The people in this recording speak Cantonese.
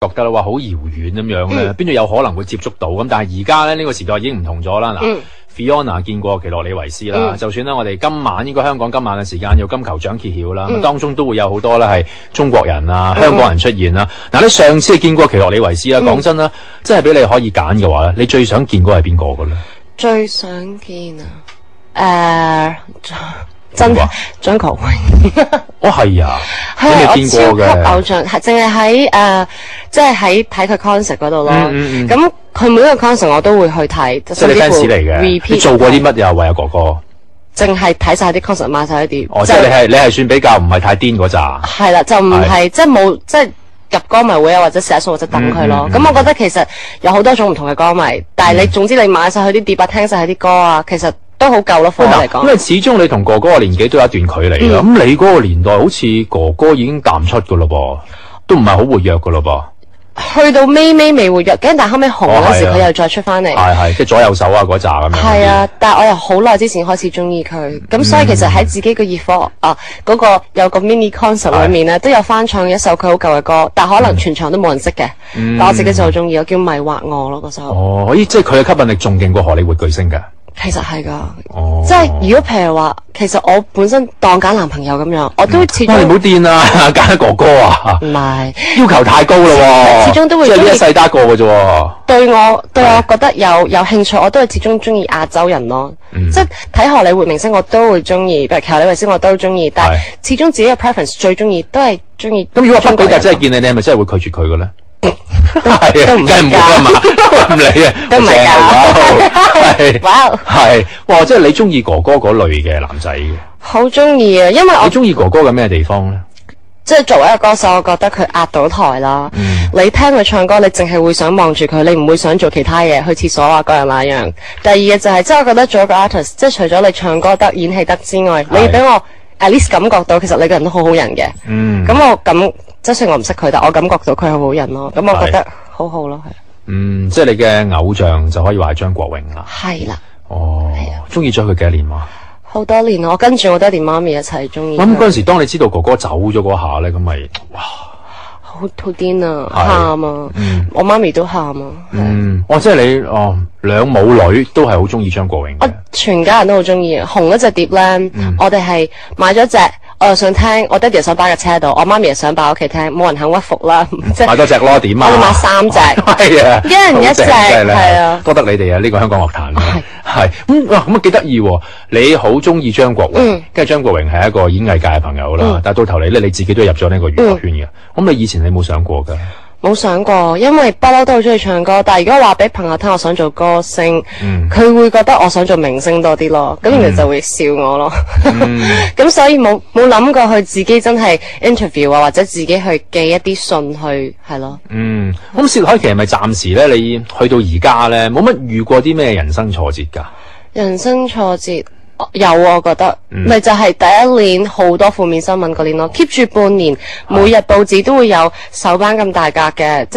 覺得話好遙遠咁樣咧，邊度有可能會接觸到咁？但係而家咧呢個時代已經唔同咗啦。嗱，Fiona 見過奇洛李維斯啦，就算咧我哋今晚應該香港今晚嘅時間有金球獎揭曉啦，當中都會有好多咧係中國人啊、香港人出現啦。嗱，你上次見過奇洛李維斯啦，講真啦，真係俾你可以揀嘅話咧，你最想見嗰係邊個嘅咧？ 最想見啊，真張國榮。 哦，係啊，你未見過嘅？ 我超級偶像，係淨係喺即係喺睇佢 concert 嗰度咯。咁佢每一個 concert 我都會去睇， 即係你 fans 嚟嘅。你做過啲乜嘢為阿哥哥？ 淨係睇晒啲 concert，買晒啲碟。 哦，即係你係算比較唔係太癲嗰扎。係啦，就唔係即係冇即係入歌迷會啊，或者寫信或者等佢咯。咁我覺得其實有好多種唔同嘅歌迷，但係你總之你買晒佢啲碟啊，聽晒佢啲歌啊，其實都好夠咯，對我嚟講。因為始終你同哥哥嘅年紀都有一段距離啦。咁你嗰個年代好似哥哥已經淡出噶咯噃，都唔係好活躍噶咯噃。 去到尾未活躍，但係後尾紅嗰時佢又再出翻嚟。 係即係左右手啊嗰扎咁樣。 係啊，但係我又好耐之前開始中意佢，咁所以其實喺自己嘅熱火嗰個有個 mini concert 裏面咧，都有翻唱一首佢好舊嘅歌，但可能全場都冇人識嘅。但我自己就好中意，我叫迷惑我咯嗰首。 哦，即係佢嘅吸引力仲勁過荷里活巨星㗎。 其實係噶，即係如果譬如話，其實我本身當揀男朋友咁樣，我都始終。你唔好癲啊，揀哥哥啊！唔係要求太高咯，始終都會即係呢一世得一個嘅啫。對我覺得有興趣，我都係始終中意亞洲人咯。即係睇荷里活明星，我都會中意，譬如奇洛李維斯我都中意，但係始終自己嘅 preference 最中意都係中意。咁如果不比較真係見你係咪真係會拒絕佢嘅咧？係啊，梗係唔會啊嘛，唔理啊，都唔係㗎。係，哇！即係你中意哥哥嗰類嘅男仔嘅，好中意啊！因為我中意哥哥嘅咩地方咧？即係作為一個歌手，我覺得佢壓到台啦。你聽佢唱歌，你淨係會想望住佢，你唔會想做其他嘢，去廁所啊嗰樣那樣。第二嘅就係，即係我覺得做一個 artist，即係除咗你唱歌得、演戲得之外，你俾我 at least 感覺到，其實你個人都好好人嘅。咁我即係雖然我唔識佢，但我感覺到佢係好人咯。咁我覺得好好咯，係。即係你嘅偶像就可以話係張國榮啦。係啦。哦。係啊。中意咗佢幾多年嘛？好多年，我跟住我爹哋媽咪一齊中意。咁嗰陣時，當你知道哥哥走咗嗰下咧，咁咪哇，好癲啊，喊啊！我媽咪都喊啊。即係你兩母女都係好中意張國榮。我全家人都好中意。紅嗰隻碟咧，我哋係買咗隻。我又想聽，我爹哋想擺喺車度，我媽咪又想擺屋企聽，冇人肯屈服啦。買多隻咯，點啊？我哋買3隻，係啊，一人一隻，係啊，多得你哋啊！呢個香港樂壇係咁啊幾得意喎！你好中意張國榮，跟住張國榮係一個演藝界嘅朋友啦，但係到頭嚟咧，你自己都入咗呢個娛樂圈嘅。咁你以前你冇想過㗎？冇想過，因為不嬲都好中意唱歌，但係如果話俾朋友聽我想做歌星，佢會覺得我想做明星多啲咯，咁然後就會笑我咯。咁所以冇諗過去自己真係 interview 啊，或者自己去寄一啲信去，係咯。咁薛凱琪係咪暫時咧？你去到而家咧，冇乜遇過啲咩人生挫折㗎？人生挫折。有啊，我覺得咪就係第一年好多負面新聞嗰年咯，keep 住半年，每日報紙都會有手板咁大格嘅。